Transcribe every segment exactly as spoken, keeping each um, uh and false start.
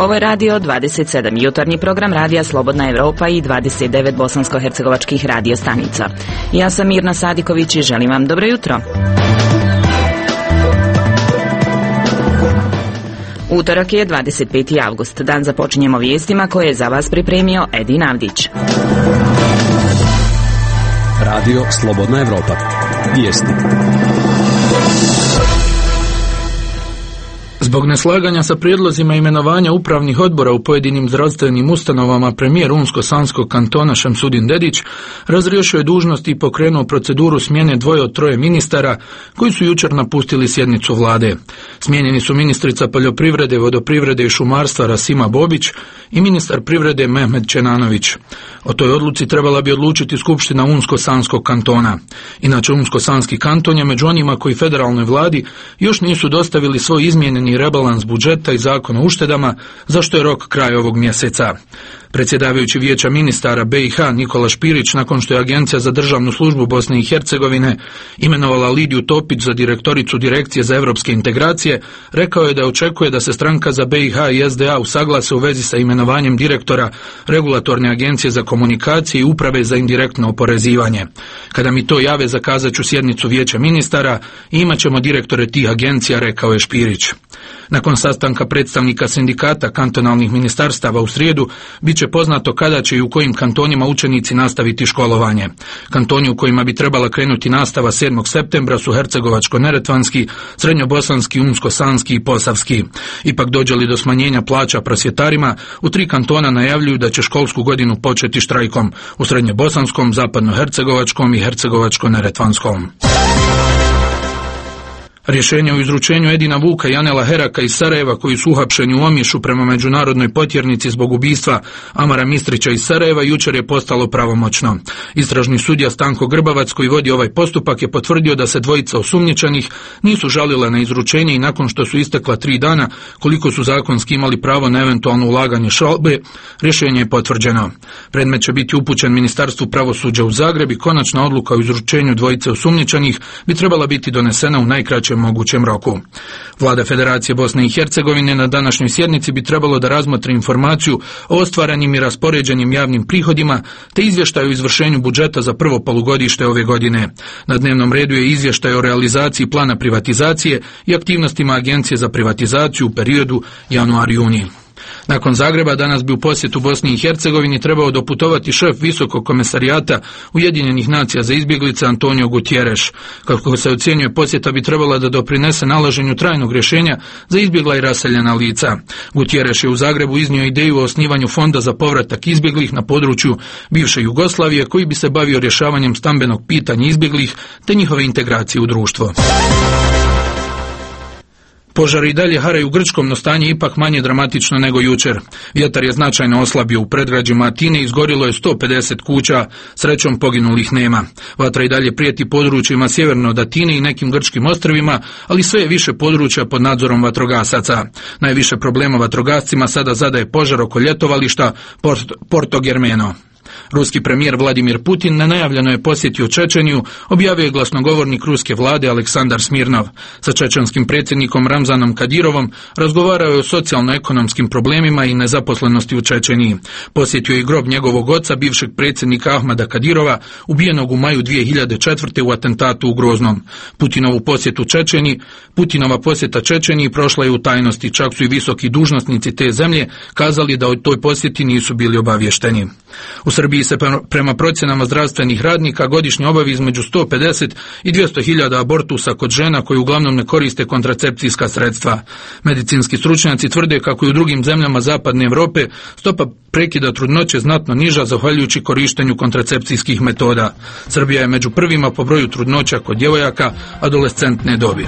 Ovo je radio dvadeset sedam, jutarnji program radija Slobodna Evropa i dvadeset devet bosansko-hercegovačkih radio stanica. Ja sam Mirna Sadiković i želim vam dobro jutro. Utorak je dvadeset peti avgust. Dan započinjemo vijestima koje je za vas pripremio Edin Avdić. Radio Slobodna Evropa. Vijesti. Zbog neslaganja sa prijedlozima imenovanja upravnih odbora u pojedinim zdravstvenim ustanovama, premijer Unsko-Sanskog kantona Šemsudin Dedić razriješio je dužnosti i pokrenuo proceduru smjene dvoje od troje ministara koji su jučer napustili sjednicu vlade. Smijenjeni su ministrica poljoprivrede, vodoprivrede i šumarstva Rasima Bobić i ministar privrede Mehmed Čenanović. O toj odluci trebala bi odlučiti Skupština Unsko-Sanskog kantona. Inače, Unsko-Sanski kanton je među onima koji federalnoj vladi još nisu dostavili svoj izmijenjeni rebalans budžeta i zakon o uštedama, za što je rok kraj ovog mjeseca. Predsjedavajući vijeća ministara B i H Nikola Špirić, nakon što je Agencija za državnu službu Bosne i Hercegovine imenovala Lidiju Topić za direktoricu Direkcije za europske integracije, rekao je da očekuje da se stranka za B i H i S D A usaglase u vezi sa imenovanjem direktora Regulatorne agencije za komunikacije i Uprave za indirektno oporezivanje. Kada mi to jave, zakazat ću sjednicu vijeća ministara i imat ćemo direktore tih agencija, rekao je Špirić. Nakon sastanka predstavnika sindikata kantonalnih ministarstava u srijedu, bit će poznato kada će i u kojim kantonima učenici nastaviti školovanje. Kantoni u kojima bi trebala krenuti nastava sedmog septembra su Hercegovačko-neretvanski, Srednjobosanski, Unsko-Sanski i Posavski. Ipak, dođe li do smanjenja plaća prosvjetarima, u tri kantona najavljuju da će školsku godinu početi štrajkom, u Srednjobosanskom, Zapadno-hercegovačkom i Hercegovačko-neretvanskom. Rješenje o izručenju Edina Vuka i Anela Heraka iz Sarajeva, koji su uhapšeni u Omišu prema međunarodnoj potjernici zbog ubistva Amara Mistrića iz Sarajeva, jučer je postalo pravomoćno. Istražni sudija Stanko Grbavac, koji vodi ovaj postupak, je potvrdio da se dvojica osumnjičenih nisu žalile na izručenje i nakon što su istekla tri dana, koliko su zakonski imali pravo na eventualno ulaganje žalbe, rješenje je potvrđeno. Predmet će biti upućen Ministarstvu pravosuđa u Zagreb i konačna odluka o izručenju dvojice osumnjičenih bi trebala biti donesena u najkraćem mogućem roku. Vlada Federacije Bosne i Hercegovine na današnjoj sjednici bi trebalo da razmotri informaciju o ostvarenim i raspoređenim javnim prihodima te izvještaj o izvršenju budžeta za prvo polugodište ove godine. Na dnevnom redu je izvještaj o realizaciji plana privatizacije i aktivnostima Agencije za privatizaciju u periodu januar-juni. Nakon Zagreba danas bi u posjetu Bosni i Hercegovini trebao doputovati šef Visokog komesarijata Ujedinjenih nacija za izbjeglice Antonio Gutierrez. Kako se ocjenjuje, posjeta bi trebala da doprinese nalaženju trajnog rješenja za izbjegla i raseljena lica. Gutierrez je u Zagrebu iznio ideju o osnivanju fonda za povratak izbjeglih na području bivše Jugoslavije, koji bi se bavio rješavanjem stambenog pitanja izbjeglih te njihove integracije u društvo. Požari i dalje haraju u Grčkom, no stanje ipak manje dramatično nego jučer. Vjetar je značajno oslabio. U predgrađima Atine izgorilo je sto pedeset kuća, srećom poginulih nema. Vatra i dalje prijeti područjima sjeverno od Atine i nekim grčkim ostrvima, ali sve je više područja pod nadzorom vatrogasaca. Najviše problema vatrogascima sada zadaje požar oko ljetovališta Porto Germeno. Ruski premijer Vladimir Putin nenajavljeno je posjetio Čečeniju, objavio je glasnogovornik ruske vlade Aleksandar Smirnov. Sa čečenskim predsjednikom Ramzanom Kadirovom razgovarao je o socijalno-ekonomskim problemima i nezaposlenosti u Čečeniji. Posjetio je i grob njegovog oca, bivšeg predsjednika Ahmada Kadirova, ubijenog u maju dvije hiljade četvrte. u atentatu u Groznom. Putinovu posjetu Čečeniji, Putinova posjeta Čečeniji prošla je u tajnosti, čak su i visoki dužnosnici te zemlje kazali da o toj posjeti nisu bili obavješteni. U Srbiji se prema procjenama zdravstvenih radnika godišnje obavi između sto pedeset i dvjesto hiljada abortusa kod žena koji uglavnom ne koriste kontracepcijska sredstva. Medicinski stručnjaci tvrde kako i u drugim zemljama zapadne Europe stopa prekida trudnoće znatno niža zahvaljujući korištenju kontracepcijskih metoda. Srbija je među prvima po broju trudnoća kod djevojaka adolescentne dobi.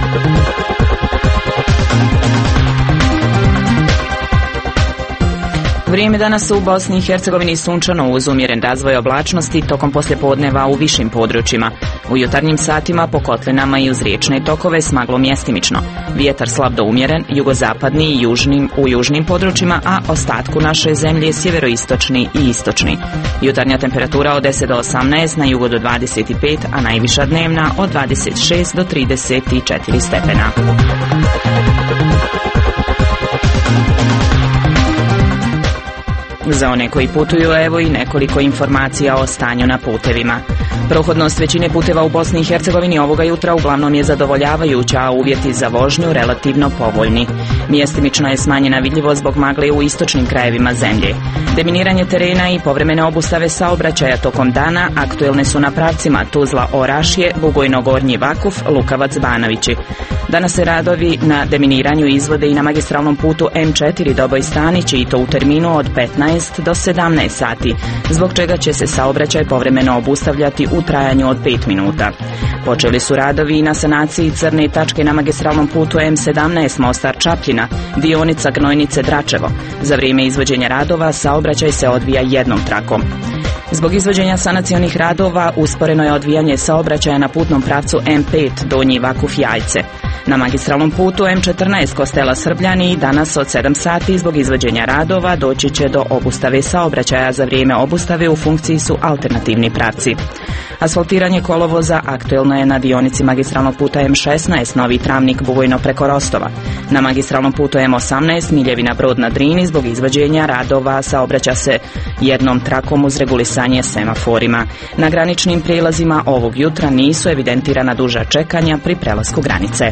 Vrijeme danas u Bosni i Hercegovini sunčano uz umjeren razvoj oblačnosti tokom poslijepodneva u višim područjima. U jutarnjim satima po kotlinama i uz riječne tokove s maglom mjestimično. Vjetar slab do umjeren, jugozapadni i južnim u južnim područjima, a ostatku naše zemlje sjeveroistočni i istočni. Jutarnja temperatura od deset do osamnaest, na jugu do dvadeset pet, a najviša dnevna od dvadeset šest do trideset četiri stepena. Za one koji putuju, evo i nekoliko informacija o stanju na putevima. Prohodnost većine puteva u Bosni i Hercegovini ovoga jutra uglavnom je zadovoljavajuća, a uvjeti za vožnju relativno povoljni. Mjestimično je smanjena vidljivost zbog magle u istočnim krajevima zemlje. Deminiranje terena i povremene obustave saobraćaja tokom dana aktuelne su na pravcima Tuzla-Orašje, Bugojno-Gornji Vakuf, Lukavac-Banovići. Danas se radovi na deminiranju izvode i na magistralnom putu em četiri Doboj-Stanić i to u terminu od petnaest do sedamnaest sati, zbog čega će se saobraćaj povremeno obustavljati u trajanju od pet minuta. Počeli su radovi i na sanaciji crne tačke na magistralnom putu em sedamnaest Mostar-Čapljina, dionica Gnojnice-Dračevo. Za vrijeme izvođenja radova saobraćaj se odvija jednom trakom. Zbog izvođenja sanacionih radova usporeno je odvijanje saobraćaja na putnom pravcu em pet Donji Vakuf-Jajce. Na magistralnom putu em četrnaest Kostela Srbljani danas od sedam sati zbog izvođenja radova doći će do obustave saobraćaja. Za vrijeme obustave u funkciji su alternativni pravci. Asfaltiranje kolovoza aktuelno je na dionici magistralnog puta em šesnaest Novi Travnik Bugojno preko Rostova. Na magistralnom putu em osamnaest Miljevina Brod na Drini zbog izvođenja radova saobraća se jednom trakom uz regulisanje semaforima. Na graničnim prijelazima ovog jutra nisu evidentirana duža čekanja pri prelasku granice.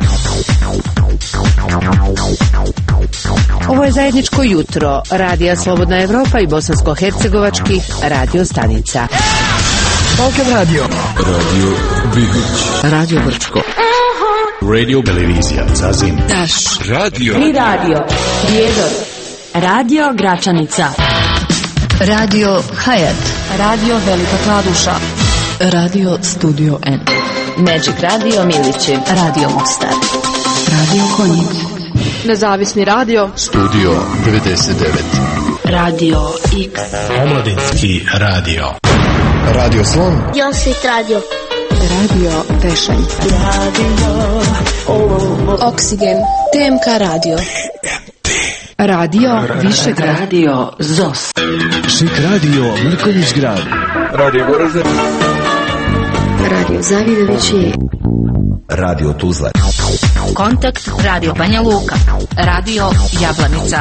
Ovo je zajedničko jutro Radija Slobodna Evropa i bosansko-hercegovačkih radio stanica. Balkan Radio. Radio Bihić. Radio Brčko. Radio Televizija Zazim. Daš. Radio. Tri radio. Prijedor. Radio Gračanica. Radio Hayat. Radio Velika Kladuša. Radio Studio N. Magic Radio Milići. Radio Mostar. Radio Konjic. Nezavisni radio. Studio devedeset devet. Radio X. Omladinski radio. Radio Slon. Josit radio. Radio Tešanj. Radio Oksigen. T M K radio. Radio Višegrad. Radio Zos. Šik radio Mrković grad. Radio Goražde. Radio Zavidovići. Radio Tuzla. Kontakt Radio Banja Luka. Radio Jablanica.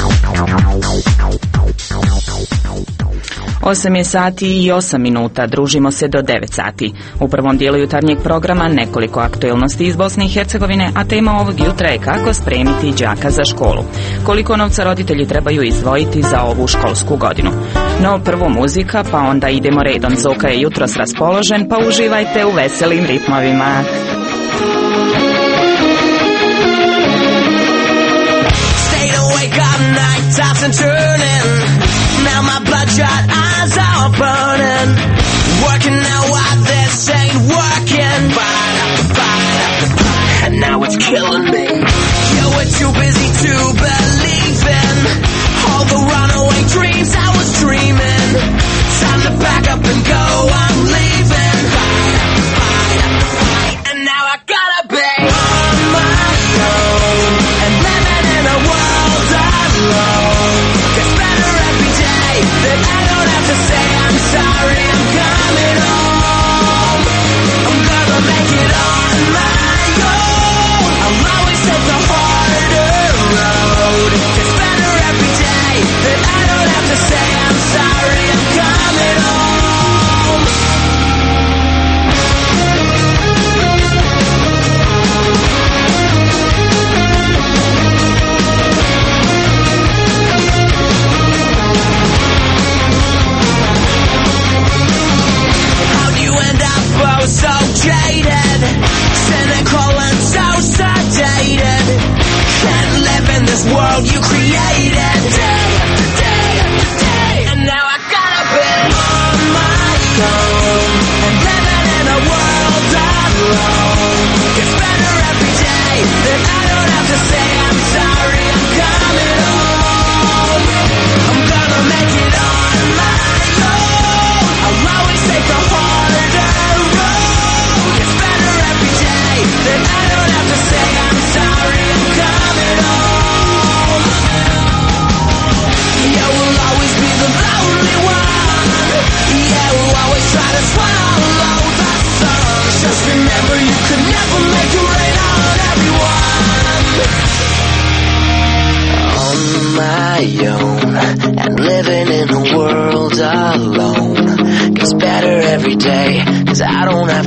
osam je sati i osam minuta, družimo se do devet sati. U prvom dijelu jutarnjeg programa nekoliko aktuelnosti iz Bosne i Hercegovine, a tema ovog jutra je kako spremiti đaka za školu. Koliko novca roditelji trebaju izdvojiti za ovu školsku godinu. No prvo muzika, pa onda idemo redom. Zoka je jutros raspoložen, pa uživajte u veselim ritmovima. Stayed awake all night, tossing and turning. Now my bloodshot eyes are burning. Working out why this ain't working. Fight after fight after fight, and now it's killing me. You were too busy to believe in all the runaway dreams I was dreaming. Time to pack up and go, I'm leaving. Fight after fight after fight, and now I gotta be on my own and living in a world alone. Gets better every day, that I don't have to say I'm sorry, I'm coming home. I'm gonna make it on my own. I'll always take the harder road.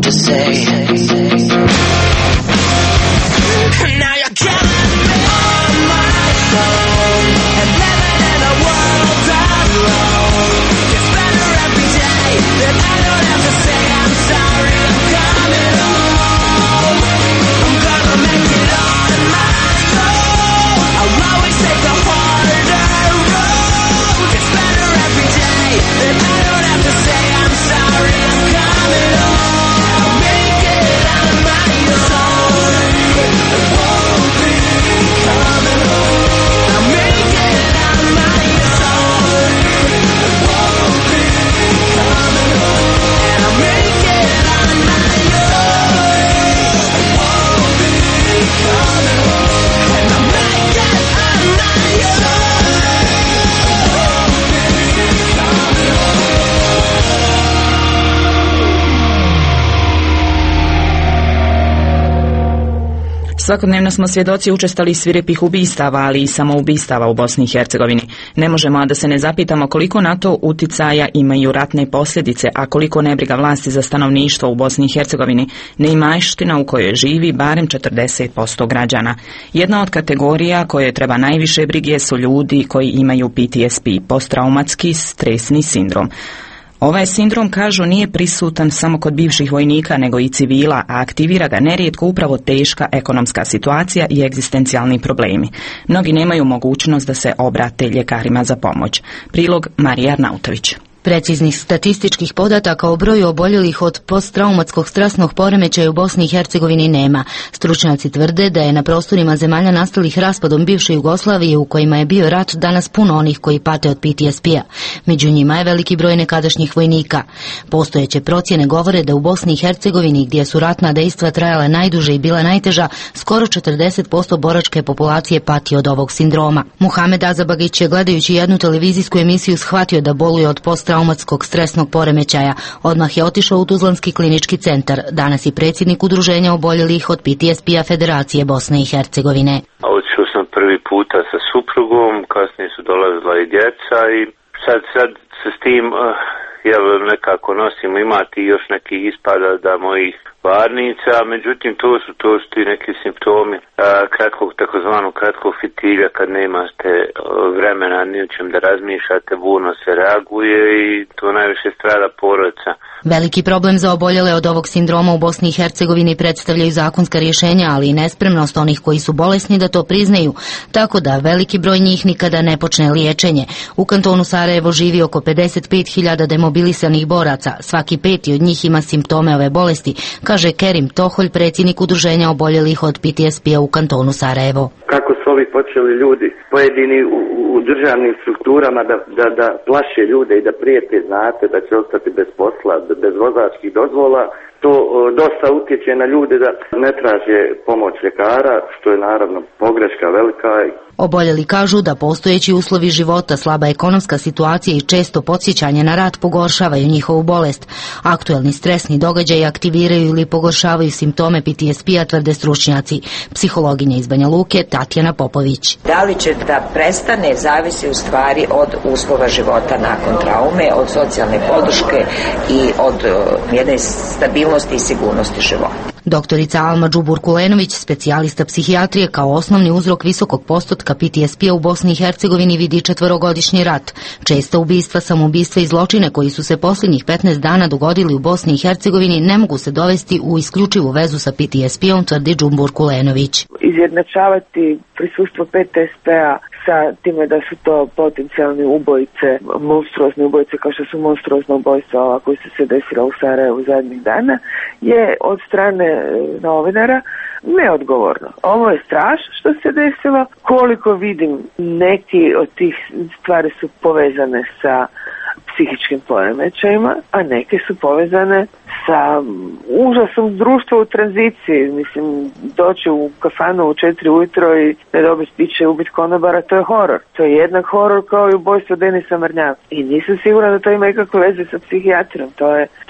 to say. Now you're killing me on my own and living in a world alone. It's better every day that I don't have to say I'm sorry. I'm coming home. I'm gonna make it on my own. I'll always take the harder road. It's better every day that I don't have to say I'm sorry. I'm coming home. I'll make it on my own. I won't be coming home. I'll make it on my own. I won't be coming home. And I'll make it on my own. I won't be coming home. And I'll make it on my own. Svakodnevno smo svjedoci učestalih svirepih ubistava, ali i samoubistava u Bosni i Hercegovini. Ne možemo a da se ne zapitamo koliko na to uticaja imaju ratne posljedice, a koliko nebriga vlasti za stanovništvo u Bosni i Hercegovini, neimaština u kojoj živi barem četrdeset posto građana. Jedna od kategorija koje treba najviše brige su ljudi koji imaju P T S P, posttraumatski stresni sindrom. Ovaj sindrom, kažu, nije prisutan samo kod bivših vojnika, nego i civila, a aktivira ga nerijetko upravo teška ekonomska situacija i egzistencijalni problemi. Mnogi nemaju mogućnost da se obrate ljekarima za pomoć. Prilog Marija Arnautović. Preciznih statističkih podataka o broju oboljelih od posttraumatskog stresnog poremećaja u Bosni i Hercegovini nema. Stručnjaci tvrde da je na prostorima zemalja nastalih raspadom bivše Jugoslavije u kojima je bio rat danas puno onih koji pate od P T S P-a. Među njima je veliki broj nekadašnjih vojnika. Postojeće procjene govore da u Bosni i Hercegovini, gdje su ratna dejstva trajala najduže i bila najteža, skoro četrdeset posto boračke populacije pati od ovog sindroma. Muhamed Azabagić je, gledajući jednu televizijsku emisiju, shvatio da boluje od posttraumatskog traumatskog stresnog poremećaja. Odmah je otišao u Tuzlanski klinički centar. Danas je predsjednik udruženja oboljelih od P T S P-a Federacije Bosne i Hercegovine. Otišao sam prvi puta sa suprugom, kasnije su dolazila i djeca i sad, sad se s tim uh, jel, nekako nosimo. Imati još nekih ispada da mojih varnica, međutim to su, to su ti neki simptomi uh, kratkog, takozvanog kratkog fitilja, kad nemate uh, vremena ni o čem da razmišljate, burno se reaguje i to najviše strada porodica. Veliki problem za oboljele od ovog sindroma u Bosni i Hercegovini predstavljaju zakonska rješenja, ali i nespremnost onih koji su bolesni da to priznaju, tako da veliki broj njih nikada ne počne liječenje. U kantonu Sarajevo živi oko pedeset pet hiljada demobilisanih boraca. Svaki peti od njih ima simptome ove bolesti, kaže Kerim Toholj, predsjednik udruženja oboljelih od P T S P-a u kantonu Sarajevo. Kako su ovi počeli ljudi, pojedini u, u državnim strukturama da, da, da plaše ljude i da prijete, znate da će ostati bez posla, bez vozačkih dozvola, to o, dosta utječe na ljude da ne traže pomoć ljekara, što je naravno pogreška velika. Oboljeli kažu da postojeći uslovi života, slaba ekonomska situacija i često podsjećanje na rat pogoršavaju njihovu bolest. Aktuelni stresni događaji aktiviraju ili pogoršavaju simptome P T S P-a, tvrde stručnjaci. Psihologinja iz Banja Luke Tatjana Popović. Da li će da prestane zavisi u stvari od uslova života nakon traume, od socijalne podrške i od uh, jedne stabilnosti i sigurnosti života. Doktorica Alma Đubur-Kulenović, specijalista psihijatrije, kao osnovni uzrok visokog postotka P T S P-a u Bosni i Hercegovini vidi četverogodišnji rat. Česta ubistva, samoubistva i zločine koji su se posljednjih petnaest dana dogodili u Bosni i Hercegovini ne mogu se dovesti u isključivu vezu sa P T S P-om, tvrdi Đubur-Kulenović. Izjednačavati prisustvo P T S P-a sa time da su to potencijalni ubojice, monstruozni ubojice kao što su monstruozna ubojstva ova koji su se desila u Sarajevu zadnjih dana, je od strane novinara neodgovorno. Ovo je strašno što se desilo. Koliko vidim, neki od tih stvari su povezane sa psihičkim poremećajima, a neke su povezane sa užasom društva u tranziciji. Mislim, doći u kafanu u četiri ujutro i ne dobiti piće i ubiti konobara, to je horor. To je jednak horor kao i ubojstvo Denisa Mrnjaka. I nisam sigurna da to ima ikakve veze sa psihijatrijom. To je, to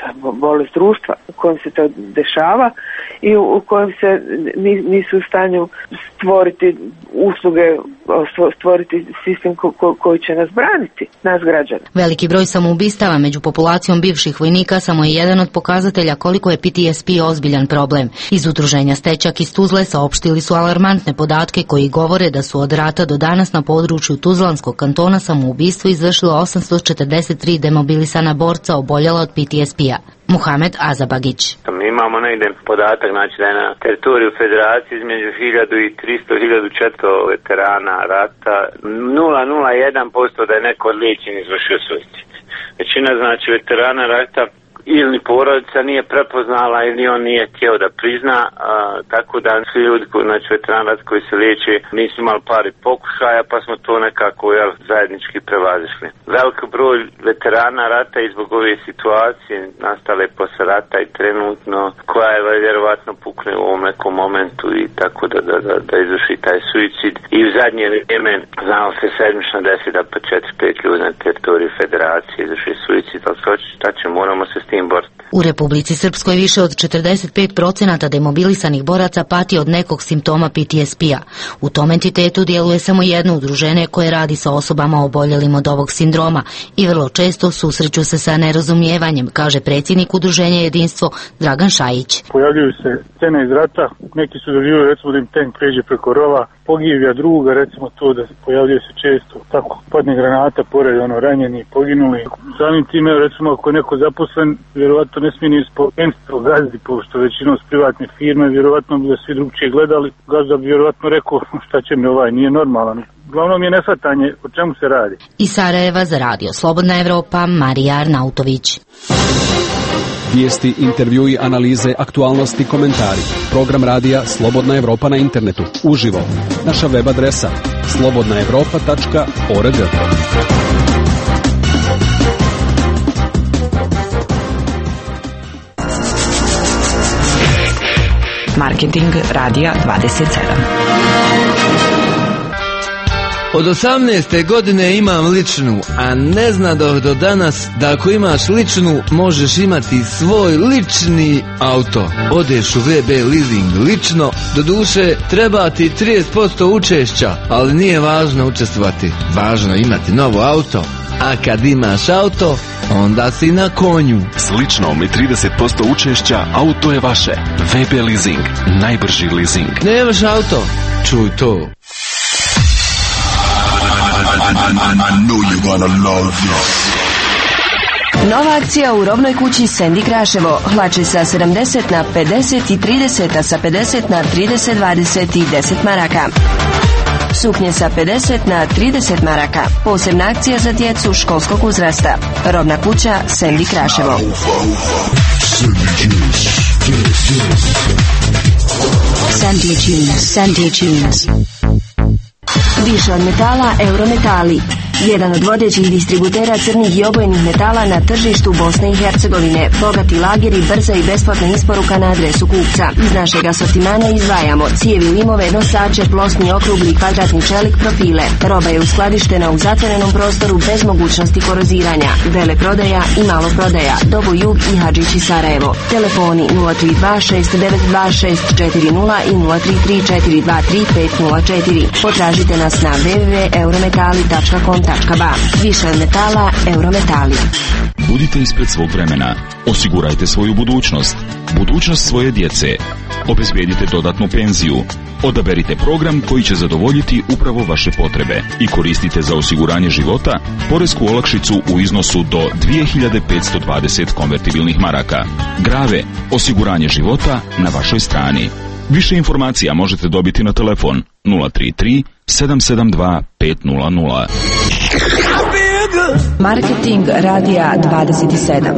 bolest društva u kojem se to dešava i u, u kojem se nisu u stanju stvoriti usluge, stvoriti sistem ko, ko, koji će nas braniti, nas građana. Veliki broj samoubistava među populacijom bivših vojnika samo je jedan od pokazatelja koliko je P T S P ozbiljan problem. Iz udruženja Stečak iz Tuzle saopštili su alarmantne podatke koji govore da su od rata do danas na području Tuzlanskog kantona samoubistvo izvršilo osamsto četrdeset tri demobilisana borca oboljela od P T S P-a. Muhamed Azabagić. Mi imamo negdje podatak, znači da je na teritoriju federacije između hiljadu i tristo do hiljadu četiristo veterana rata, nula zarez jedan posto da je neko od liječenih izvršio suicid. Većina znači veterana rata ili porodica nije prepoznala ili on nije htio da prizna, a, tako da svi ljudi koji, znači veterani koji se liječe nisu imali pari pokušaja, pa smo to nekako jel, zajednički prevazišli. Velik broj veterana rata i zbog ove situacije nastale posle rata i trenutno koja je vjerovatno pukne u ovom nekom momentu i tako da, da, da, da izvrši taj suicid. I u zadnje vrijeme znalo se sedmično desi da po četiri pet ljudi na teritoriju federacije izvrši suicid, ali šta će, moramo se s tim boriti. U Republici Srpskoj više od četrdeset pet posto demobilisanih boraca pati od nekog simptoma P T S P-a. U tom entitetu djeluje samo jedno udruženje koje radi sa osobama oboljelim od ovog sindroma i vrlo često susreću se sa nerazumijevanjem, kaže predsjednik udruženja Jedinstvo Dragan Šajić. Pojavljuju se scene iz rata, neki su doživjeli recimo da im tank pređe preko rova, pogibija druga, recimo to da pojavljuje se često tako padne granata pored ono ranjeni, poginuli. Samim time recimo ako je neko zaposlen, vjerovatno ne smije ni spomenuti o gazdi, pošto većinom s privatne firme, vjerovatno bi da svi drugčije gledali, gazda bi vjerovatno rekao šta će mi ovaj, nije normalan. Glavno mi je nesvatanje o čemu se radi. Iz Sarajeva za radio Slobodna Evropa, Marija Arnautović. Vijesti, intervjui, analize, aktualnosti, komentari. Program radija Slobodna Evropa na internetu. Uživo. Naša web adresa slobodna evropa tačka org. Marketing radija dvadeset sedam. Od osamnaeste godine imam ličnu, a ne znadoh do danas da ako imaš ličnu možeš imati svoj lični auto. Odeš u V B leasing lično, doduše treba ti trideset posto učešća, ali nije važno učestvovati, važno je imati novo auto. A kad imaš auto, onda si na konju. S ličnom i trideset posto učešća auto je vaše. V B leasing, najbrži leasing. Nemaš auto? Čuj to. Nova akcija u robnoj kući Sandy Kraševo. Hlače sa sedamdeset na pedeset i trideset, a sa pedeset na trideset, dvadeset i deset maraka. Suknje sa pedeset na trideset maraka. Posebna akcija za djecu školskog uzrasta. Robna kuća Sandy Kraševo. Sandy Tunes. Sandy Tunes. Više od metala, Eurometali. Jedan od vodećih distributera crnih i obojenih metala na tržištu Bosne i Hercegovine. Bogati lageri, brza i besplatna isporuka na adresu kupca. Iz našeg asortimana izdvajamo cijevi, limove, nosače, plosni, okrugli i kvadratni čelik, profile. Roba je uskladištena u zatvorenom prostoru bez mogućnosti koroziranja. Vele prodaja i malo prodaja. Dobo Jug i Hadžić i Sarajevo. Telefoni nula tri dva šest devet dva šest četiri nula i nula tri tri četiri dva tri pet nula četiri. Potražite nas na w w w tačka eurometali tačka com tačka ba. Više od metala, Eurometali. Budite ispred svog vremena. Osigurajte svoju budućnost. Budućnost svoje djece. Obezbijedite dodatnu penziju. Odaberite program koji će zadovoljiti upravo vaše potrebe i koristite za osiguranje života poresku olakšicu u iznosu do dvije hiljade petsto dvadeset konvertibilnih maraka. Grave, osiguranje života na vašoj strani. Više informacija možete dobiti na telefon nula tri tri sedam sedam dva pet nula nula. Marketing radija dvadeset sedam.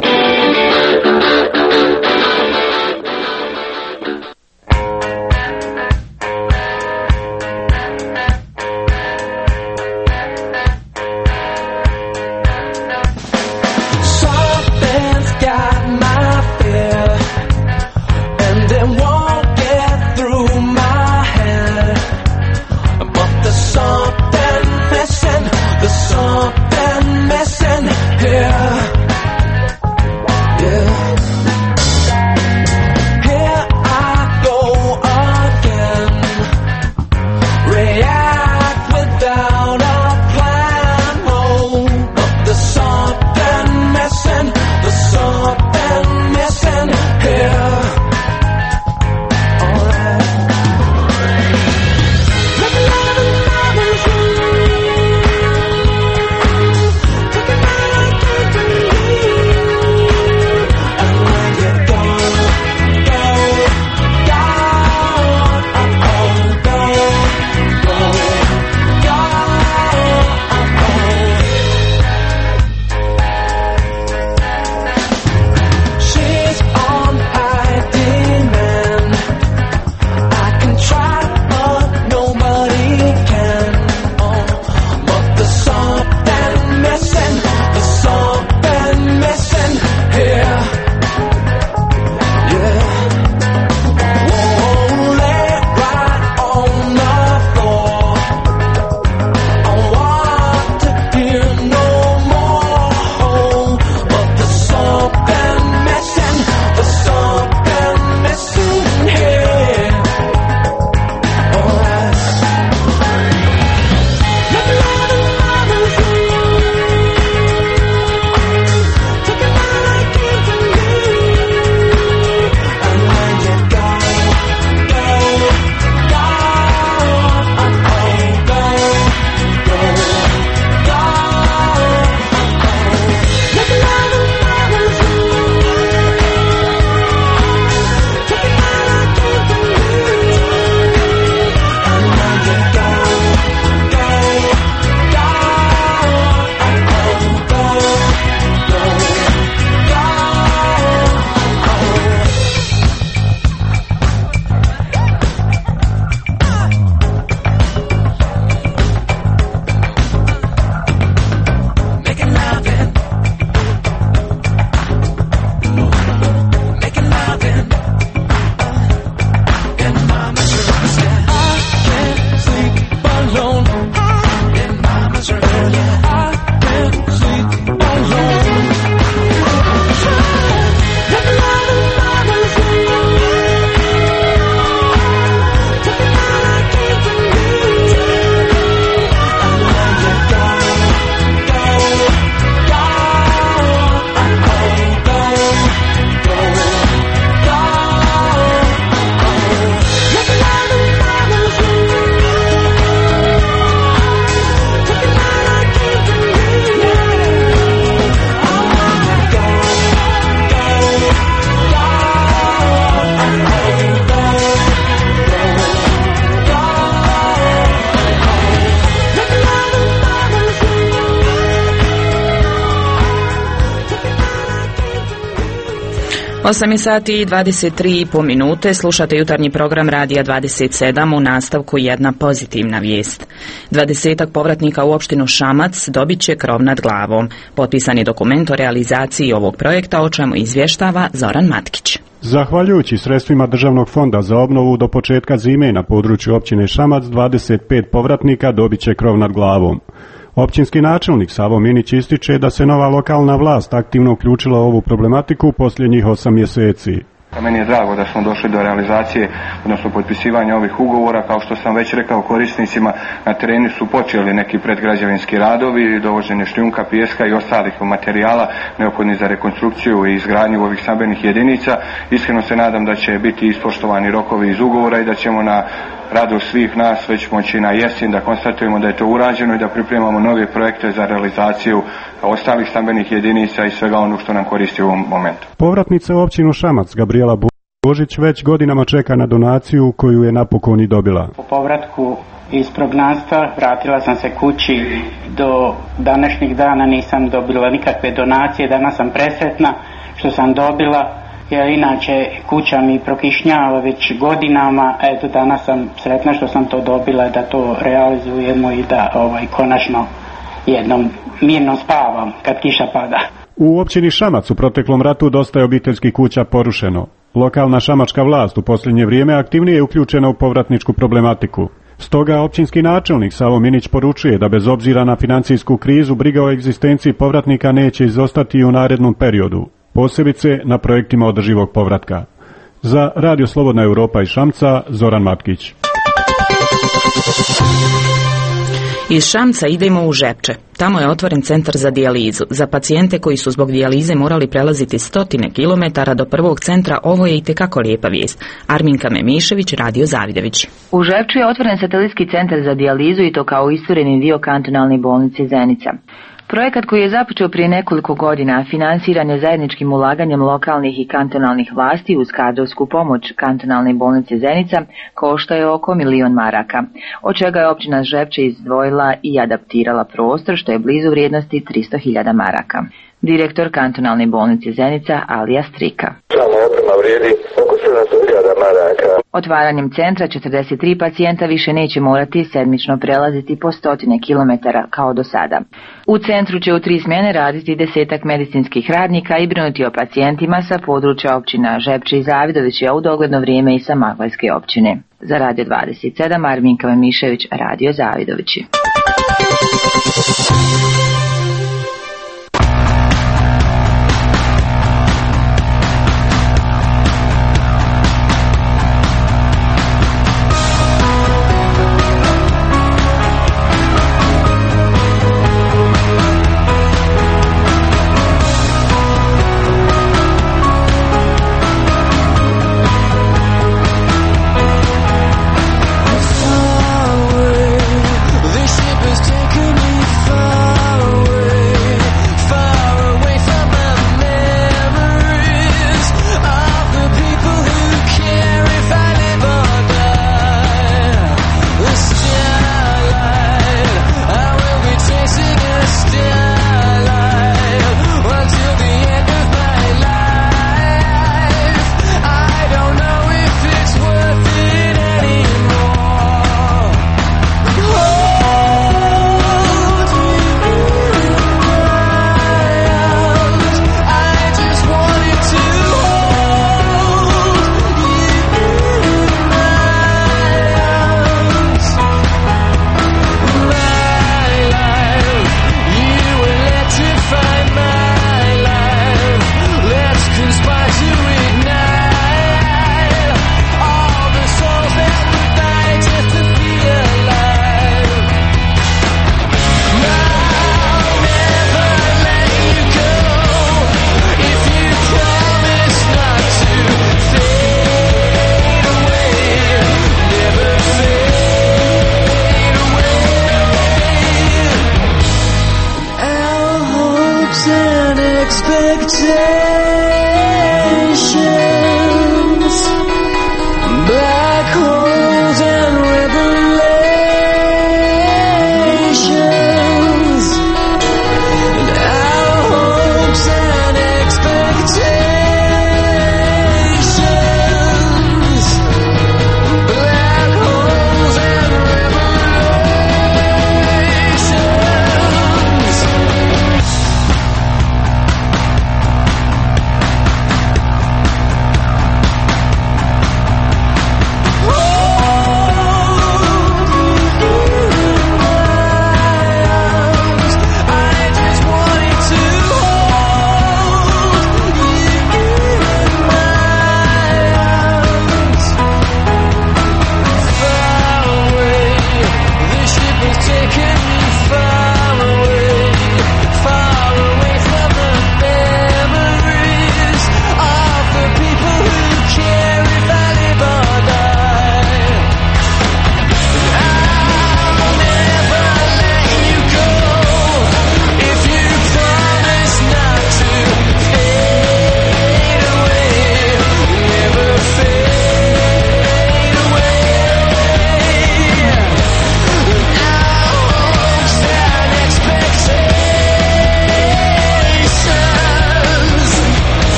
osam je sati i dvadeset tri i po minute, slušate jutarnji program Radija dvadeset sedam, u nastavku jedna pozitivna vijest. Dvadesetak povratnika u opštinu Šamac dobit će krov nad glavom. Potpisani dokument o realizaciji ovog projekta, o čemu izvještava Zoran Matkić. Zahvaljujući sredstvima Državnog fonda za obnovu, do početka zime na području općine Šamac dvadeset pet povratnika dobit će krov nad glavom. Općinski načelnik Savo Minić ističe da se nova lokalna vlast aktivno uključila u ovu problematiku posljednjih osam mjeseci. Meni je drago da smo došli do realizacije, odnosno potpisivanja ovih ugovora. Kao što sam već rekao korisnicima, na terenu su počeli neki predgrađevinski radovi, dovoženje šljunka, pijeska i ostalih materijala neophodnih za rekonstrukciju i izgradnju ovih stambenih jedinica. Iskreno se nadam da će biti ispoštovani rokovi iz ugovora i da ćemo na radost svih nas već moći na jesen da konstatujemo da je to urađeno i da pripremamo nove projekte za realizaciju ostalih stambenih jedinica i svega onog što nam koristi u ovom momentu. Povratnica u općinu Šamac Gabriela Božić već godinama čeka na donaciju koju je napokon i dobila. Po povratku iz prognanstva vratila sam se kući, do današnjih dana nisam dobila nikakve donacije, danas sam presretna što sam dobila. Jer inače kuća mi prokišnjava već godinama, eto danas sam sretna što sam to dobila da to realizujemo i da ovaj, konačno jednom mirno spavam kad kiša pada. U općini Šamac u proteklom ratu dosta je obiteljskih kuća porušeno. Lokalna šamačka vlast u posljednje vrijeme aktivnije je uključena u povratničku problematiku. Stoga općinski načelnik Savo Minić poručuje da bez obzira na financijsku krizu briga o egzistenciji povratnika neće izostati i u narednom periodu, posebice na projektima održivog povratka. Za Radio Slobodna Europa iz Šamca, Zoran Matkić. Iz Šamca idemo u Žepče. Tamo je otvoren centar za dijalizu. Za pacijente koji su zbog dijalize morali prelaziti stotine kilometara do prvog centra, ovo je itekako lijepa vijest. Arminka Memišević, Radio Zavidović. U Žepču je otvoren satelitski centar za dijalizu i to kao istureni dio kantonalne bolnice Zenica. Projekat koji je započeo prije nekoliko godina finansiran je zajedničkim ulaganjem lokalnih i kantonalnih vlasti uz kadrovsku pomoć kantonalne bolnice Zenica, košta je oko milion maraka, od čega je općina Žepče izdvojila i adaptirala prostor što je blizu vrijednosti tristo hiljada maraka. Direktor kantonalne bolnice Zenica Alija Strika. Sama oprema vrijedi oko sedamsto hiljada maraka. Otvaranjem centra četrdeset tri pacijenta više neće morati sedmično prelaziti po stotine kilometara kao do sada. U centru će u tri smjene raditi desetak medicinskih radnika i brinuti o pacijentima sa područja općina Žepče i Zavidović, a u dogledno vrijeme i sa Magvaljske općine. Za Radio dvadeset sedam, Arminka Memišević, Radio Zavidovići.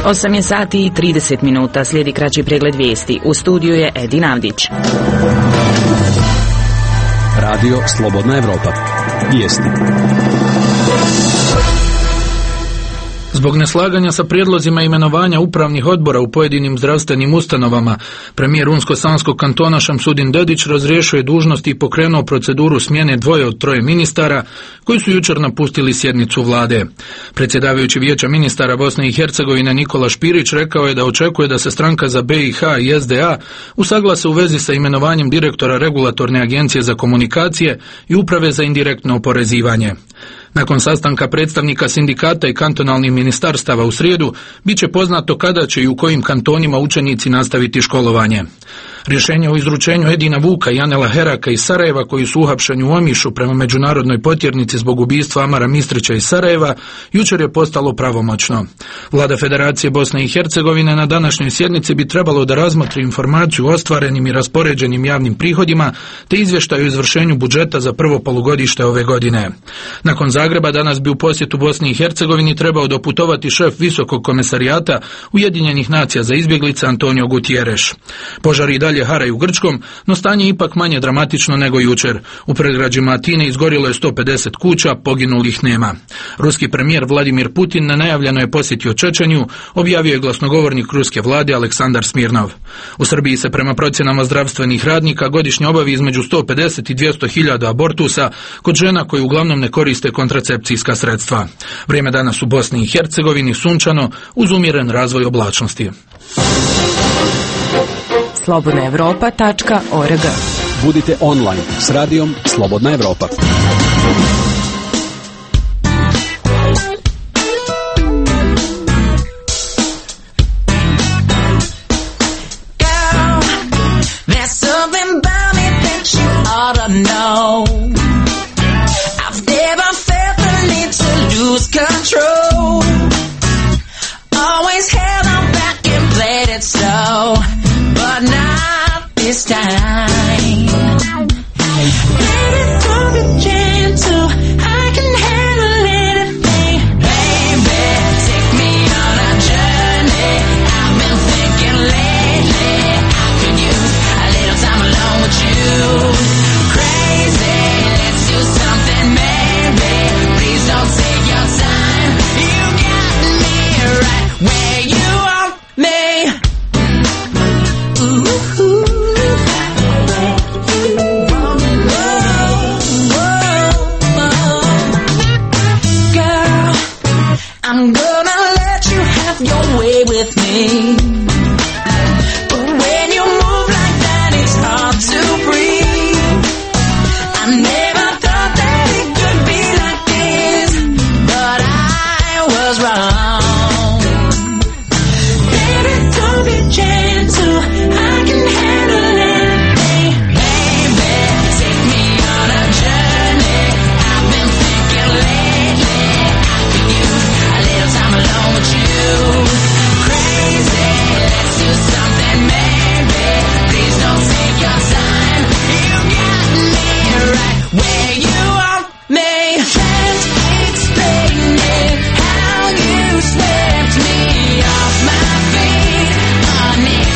osam je sati i trideset minuta, slijedi kraći pregled vijesti. U studiju je Edin Avdić. Radio Slobodna Evropa. Vijesti. Zbog neslaganja sa prijedlozima imenovanja upravnih odbora u pojedinim zdravstvenim ustanovama, premijer Unsko-Sanskog kantona Šamsudin Dedić razriješio je dužnosti i pokrenuo proceduru smjene dvoje od troje ministara koji su jučer napustili sjednicu vlade. Predsjedavajući vijeća ministara Bosne i Hercegovine Nikola Špirić rekao je da očekuje da se stranka za B i H i S D A usaglase u vezi sa imenovanjem direktora Regulatorne agencije za komunikacije i uprave za indirektno oporezivanje. Nakon sastanka predstavnika sindikata i kantonalnih ministarstava u srijedu, bit će poznato kada će i u kojim kantonima učenici nastaviti školovanje. Rješenje o izručenju Edina Vuka i Anela Heraka iz Sarajeva, koji su uhapšeni u Omišu prema međunarodnoj potjernici zbog ubistva Amara Mistrića iz Sarajeva, jučer je postalo pravomoćno. Vlada Federacije Bosne i Hercegovine na današnjoj sjednici bi trebalo da razmotri informaciju o ostvarenim i raspoređenim javnim prihodima te izvještaj o izvršenju budžeta za prvo polugodište ove godine. Nakon Zagreba danas bi u posjetu Bosni i Hercegovini trebao doputovati šef Visokog komesarijata Ujedinjenih nacija za izbjeglice Antonio Gutierrez. Požari i dalje haraju Grčkom, no stanje je ipak manje dramatično nego jučer. U predgrađima Atine izgorilo je sto pedeset kuća, poginulih nema. Ruski premijer Vladimir Putin nenajavljeno je posjetio Čečenju, objavio je glasnogovornik ruske vlade Aleksandar Smirnov. U Srbiji se prema procjenama zdravstvenih radnika godišnje obavi između sto pedeset i dvjesto hiljada abortusa kod žena koji uglavnom ne koriste kontracepcijska sredstva. Vrijeme danas u Bosni i Hercegovini sunčano uz umjeren razvoj oblačnosti. slobodna evropa tačka org. Budite online s radijom Slobodna Evropa. Control. Always held on back and played it slow, but not this time. Baby, don't be gentle, I can handle anything. Baby, take me on a journey. I've been thinking lately I could use a little time alone with you. Crazy, let's do something, maybe. Please don't take your time. You got me right where you want me. Ooh. I'm gonna let you have your way with me. But when you move like that, it's hard to breathe. I never thought that it could be like this, but I was wrong. Baby, don't be gentle, I can handle anything. Baby, take me on a journey. I've been thinking lately I could use a little time alone with you. Crazy, let's do something, maybe. Please don't take your time. You got me right where you want me. Can't explain it, how you swept me off my feet. Honey,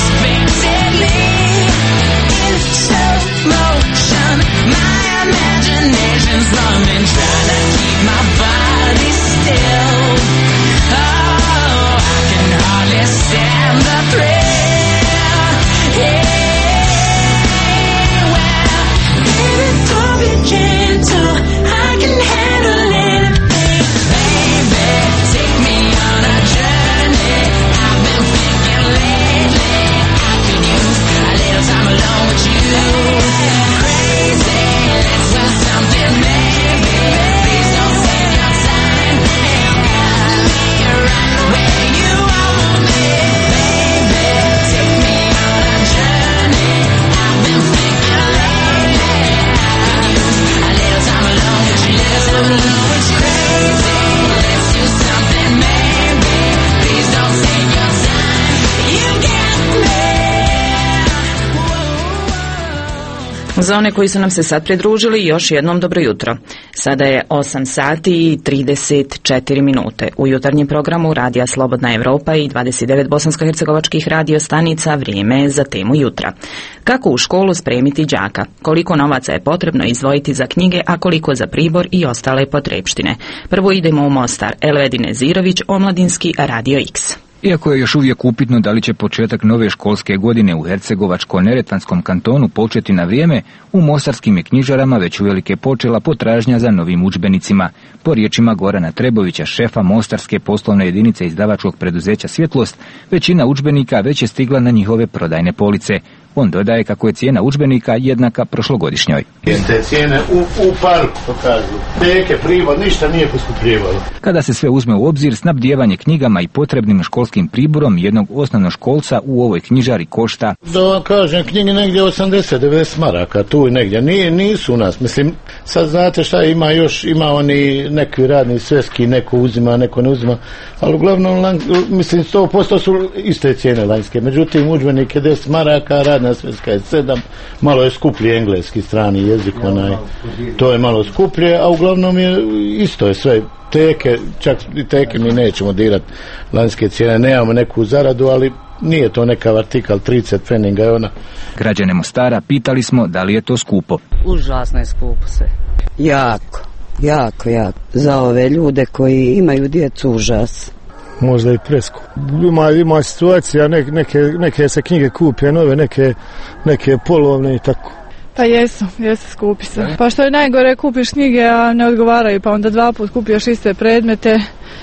Za one koji su nam se sad pridružili, još jednom dobro jutro. Sada je osam sati i trideset četiri minute. U jutarnjem programu Radija Slobodna Evropa i dvadeset devet bosansko-hercegovačkih radio stanica vrijeme je za temu jutra. Kako u školu spremiti đaka? Koliko novaca je potrebno izdvojiti za knjige, a koliko za pribor i ostale potrepštine? Prvo idemo u Mostar. Elvedin Nezirović, Omladinski, Radio X. Iako je još uvijek upitno da li će početak nove školske godine u Hercegovačko-neretvanskom kantonu početi na vrijeme, u mostarskim je knjižarama već uvelike počela potražnja za novim udžbenicima. Po riječima Gorana Trebovića, šefa mostarske poslovne jedinice izdavačkog preduzeća Svjetlost, većina udžbenika već je stigla na njihove prodajne police. On dodaje kako je cijena udžbenika jednaka prošlogodišnjoj. Iste cijene u, u parku, to kažu. Teke, pribor, ništa nije poskupljivalo. Kada se sve uzme u obzir, snabdijevanje knjigama i potrebnim školskim priborom jednog osnovnoškolca u ovoj knjižari košta... Da kažem, knjige negdje osamdeset do devedeset maraka, tu i negdje. Nije, nisu u nas. Mislim, sad znate šta ima još, ima oni neki radni sveski, neko uzima, neko ne uzima. Ali uglavnom, mislim, sto posto su iste cijene lanjske. Međutim, udžbenik je deset maraka, rad na sveska je sedam, malo je skuplji engleski strani jezik, onaj, to je malo skuplje, a uglavnom je isto je sve. Teke, čak i teke mi nećemo dirati lanjske cijene, nemamo neku zaradu, ali nije to neka artikal trideset pfeninga je ona. Građane Mostara pitali smo da li je to skupo. Užasno je skupo sve. Jako, jako, jako. Za ove ljude koji imaju djecu užas. Možda i preskup. Ima, ima situacija, neke, neke, neke se knjige kupe nove, neke, neke polovne i tako. Pa jesu, jesu skupi se. Pa što je najgore, kupiš knjige, a ne odgovaraju, pa onda dva put kupioš iste predmete,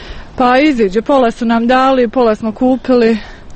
pa iziđe, pola su nam dali, pola smo kupili,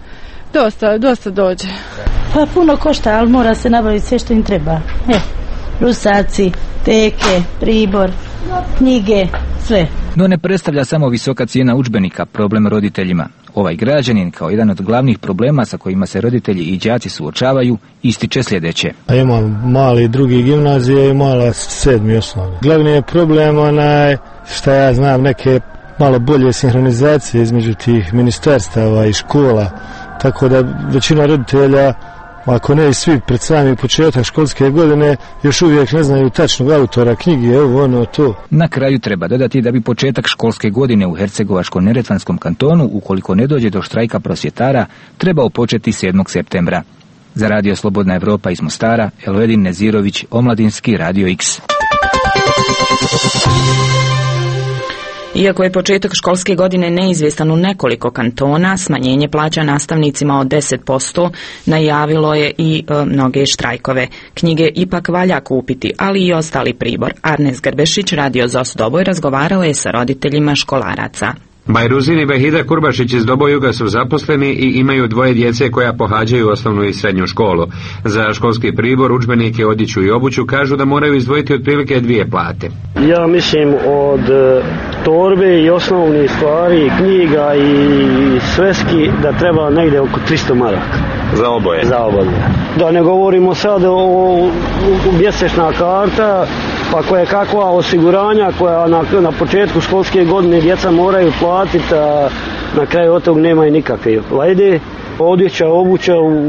dosta, dosta dođe. Pa puno košta, ali mora se nabaviti sve što im treba. E, rusaci, teke, pribor, knjige, sve. No ne predstavlja samo visoka cijena udžbenika problem roditeljima. Ovaj građanin, kao jedan od glavnih problema sa kojima se roditelji i đaci suočavaju, ističe sljedeće. A imam mali drugi gimnazije i mala sedmi osnovni. Glavni je problem onaj, šta ja znam, neke malo bolje sinhronizacije između tih ministarstava i škola, tako da većina roditelja, ako ne i svi pred sami početak školske godine, još uvijek ne znaju tačnog autora knjige, evo ono to. Na kraju treba dodati da bi početak školske godine u Hercegovačko-neretvanskom kantonu, ukoliko ne dođe do štrajka prosvjetara, trebao početi sedmog septembra. Za Radio Slobodna Evropa iz Mostara, Elvedin Nezirović, Omladinski, Radio X. Iako je početak školske godine neizvjestan u nekoliko kantona, smanjenje plaća nastavnicima od deset posto najavilo je i e, mnoge štrajkove. Knjige ipak valja kupiti, ali i ostali pribor. Arnes Grbešić, Radio Zos Doboj, razgovarao je sa roditeljima školaraca. Bajruzin i Behida Kurbašić iz Dobojuga su zaposleni i imaju dvoje djece koja pohađaju osnovnu i srednju školu. Za školski pribor, udžbenike, odjeću i obuću kažu da moraju izdvojiti otprilike dvije plate. Ja mislim od torbe i osnovnih stvari, knjiga i sveski da treba negdje oko tristo maraka. Za oboje? Za oboje. Da ne govorimo sad o mjesečna karta, pa koje kakva osiguranja koja na, na početku školske godine djeca moraju platiti, a na kraju od tog nema i nikakve vajde. Odjeća, obuća,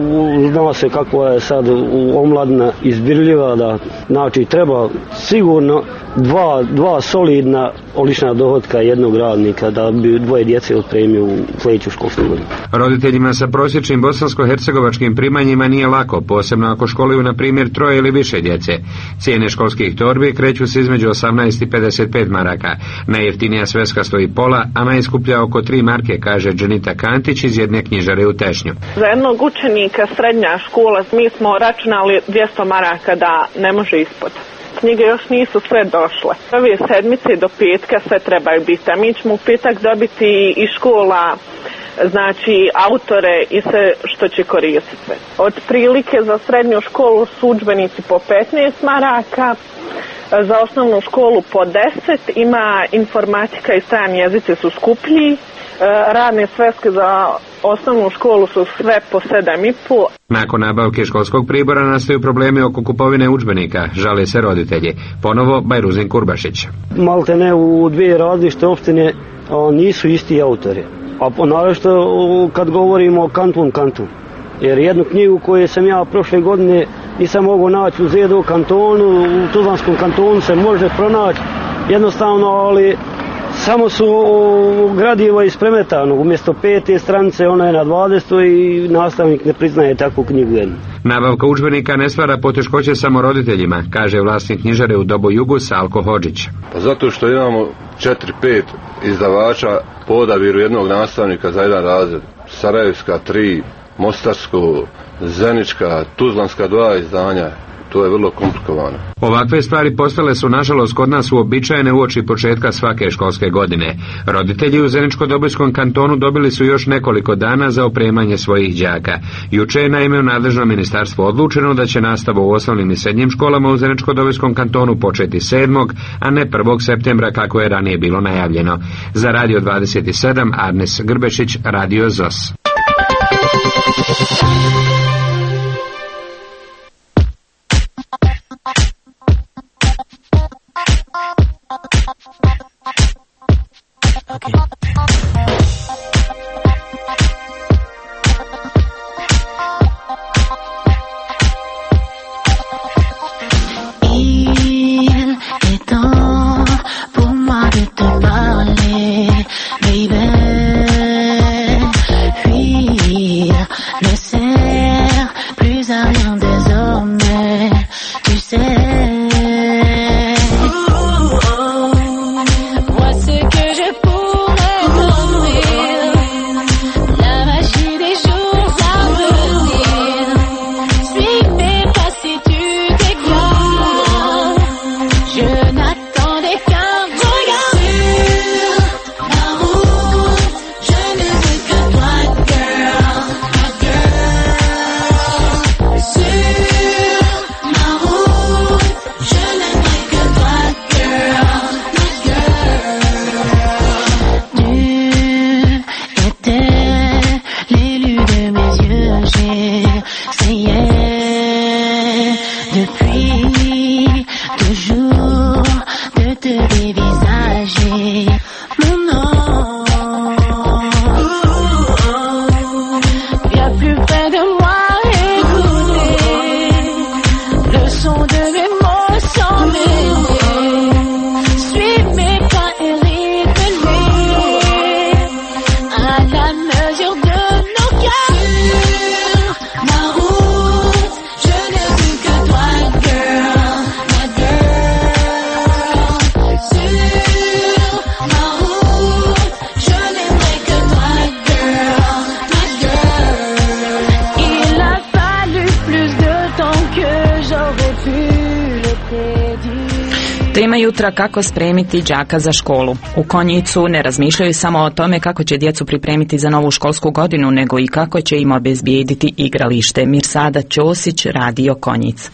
zna se kakva je sad u omladina izbirljiva, da znači treba sigurno dva, dva solidna olična dohotka jednog radnika da bi dvoje djece otpremio u sljedeću školsku godinu. Roditeljima sa prosječnim bosansko-hercegovačkim primanjima nije lako, posebno ako školuju na primjer troje ili više djece. Cijene školskih torbi kreću se između osamnaest i pedeset pet maraka. Najjeftinija sveska stoji pola, a najskuplja oko tri marke, kaže Dženita Kantić iz jedne knjižare u Tešnju. Za jednog učenika srednja škola mi smo računali dvjesto maraka da ne može ispod. Knjige još nisu sve došle. Ove sedmice do petka sve trebaju biti, a mi ćemo u petak dobiti i škola, znači autore i sve što će koristiti. Od prilike za srednju školu su udžbenici po petnaest maraka, za osnovnu školu po deset, ima informatika i strani jezici su skuplji, radne sveske za osnovnu školu su sve po sedam i pol. Nakon nabavke školskog pribora nastaju problemi oko kupovine udžbenika, žale se roditelji. Ponovo Bajruzin Kurbašić. Malte ne u dvije različite opštine nisu isti autori. A naravno kad govorimo o kantun kantun. Jer jednu knjigu koju sam ja prošle godine nisam mogao naći u Zedu kantonu, u Tuzlanskom kantonu se može pronaći jednostavno, ali samo su gradivo ispremetano, umjesto pete stranice ona je na dvadesetoj i nastavnik ne priznaje takvu knjigu. Nabavka udžbenika ne stvara poteškoće samo roditeljima, kaže vlasnik knjižare u Dobo Jugu Salko Hodžić. Pa zato što imamo četiri pet izdavača po odabiru jednog nastavnika za jedan razred. Sarajevska tri, Mostarsko, Zenička, Tuzlanska dva izdanja. To je vrlo komplikovano. Ovakve stvari postale su nažalost kod nas uobičajene uoči početka svake školske godine. Roditelji u Zeničko-Dobojskom kantonu dobili su još nekoliko dana za opremanje svojih đaka. Juče je naime u nadležnom ministarstvu odlučeno da će nastava u osnovnim i srednjim školama u Zeničko-Dobojskom kantonu početi sedmog, a ne prvog septembra kako je ranije bilo najavljeno. Za Radio dvadeset sedam Arnes Grbešić, Radio Z O S. Tema jutra kako spremiti đaka za školu. U Konjicu ne razmišljaju samo o tome kako će djecu pripremiti za novu školsku godinu, nego i kako će im obezbijediti igralište. Mirsada Ćosić, Radio Konjic.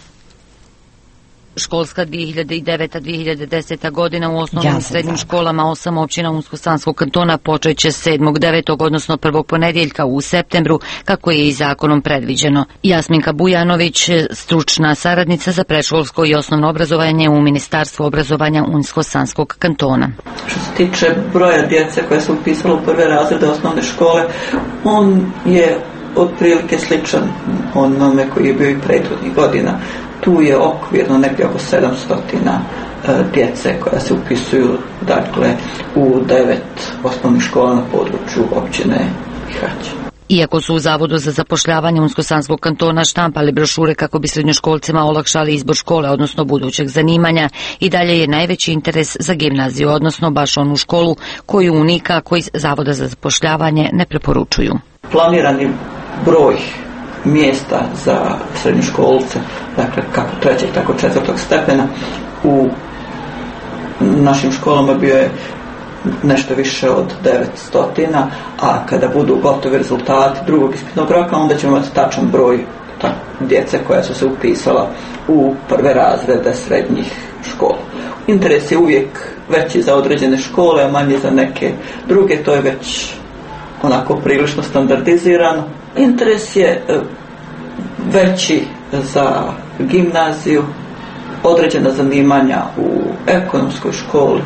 Školska dvije hiljade devet dvije hiljade deset godina u osnovnim i srednjim školama osam općina Unsko-Sanskog kantona počet će sedmog devetog odnosno prvog ponedjeljka u septembru, kako je i zakonom predviđeno. Jasminka Bujanović, stručna saradnica za predškolsko i osnovno obrazovanje u Ministarstvu obrazovanja Unsko-Sanskog kantona. Što se tiče broja djece koje su upisalo u prve razrede osnovne škole, on je otprilike sličan onome koji je bio i prethodnih godina. Tu je okvirno negdje oko sedamsto djece koja se upisuju, dakle, u devet osnovnih škola na području općine Bihać. Iako su u Zavodu za zapošljavanje Unsko-Sanskog kantona štampali brošure kako bi srednjoškolcima olakšali izbor škole, odnosno budućeg zanimanja, i dalje je najveći interes za gimnaziju, odnosno baš onu školu koju unika koji Zavoda za zapošljavanje ne preporučuju. Planirani broj mjesta za srednjoškolce, dakle kako trećeg tako četvrtog stepena u našim školama bio je nešto više od devetsto, a kada budu gotovi rezultati drugog ispitnog roka, onda ćemo imati tačan broj ta, djece koja su se upisala u prve razrede srednjih škola. Interes je uvijek veći za određene škole, a manji za neke druge, to je već onako prilično standardizirano. Interes je veći za gimnaziju, određena zanimanja u ekonomskoj školi,